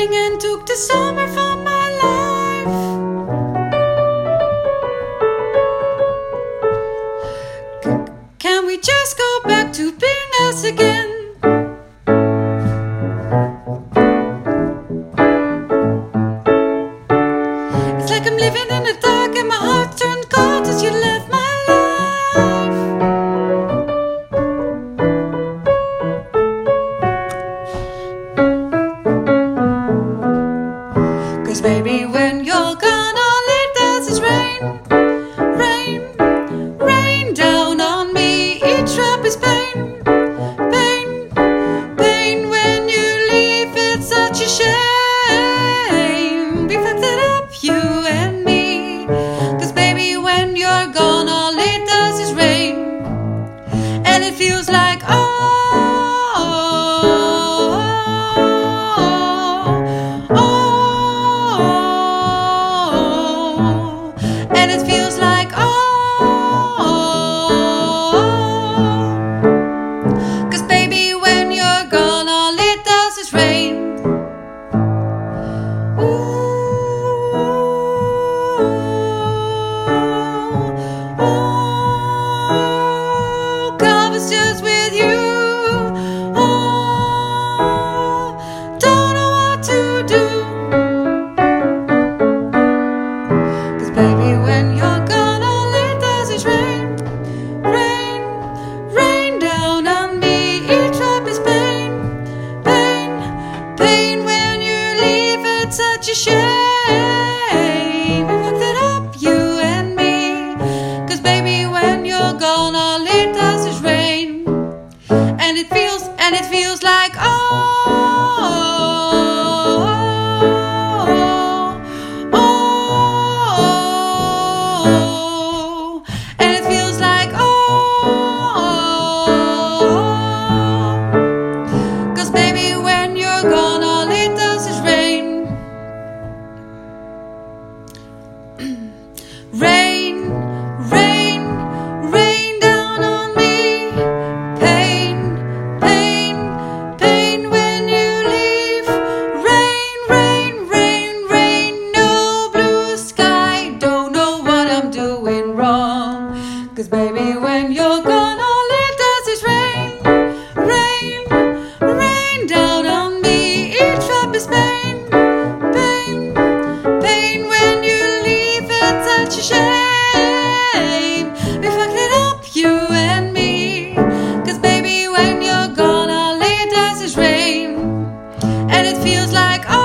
raining and took the summer from my life. Can we just go back to being us again? It's like I'm living in the dark and my heart turned cold as you left my life. 'Cause baby, when you're gone, all it does is rain, rain, rain down on me. Each drop is pain, pain, pain. When you leave, it's such a shame. We fucked it up, you and me. 'Cause baby, when you're gone, all it does is rain. And it feels like and it feels like 'cause baby, when you're gone, all it does is rain. Covers just with you. Don't know what to do. 'Cause baby, when you're gone, all it does is rain, rain, rain down on me. Each drop is pain, pain, pain. When you leave, it's such a shame. We fucked it up, you and me. 'Cause baby, when you're gone, all it does is rain. And it feels like and it feels like 'cause baby, when you're gone, all it does is rain. Rain, rain, rain down on me. Pain, pain, pain when you leave. Rain, rain, rain, rain. No blue sky. Don't know what I'm doing wrong. 'Cause baby, when you're gone, all it does is rain, rain, rain down on me. Each drop is pain, pain, pain. When you leave, it's such a shame. We fucked it up, you and me. 'Cause baby, when you're gone, all it does is rain. And it feels like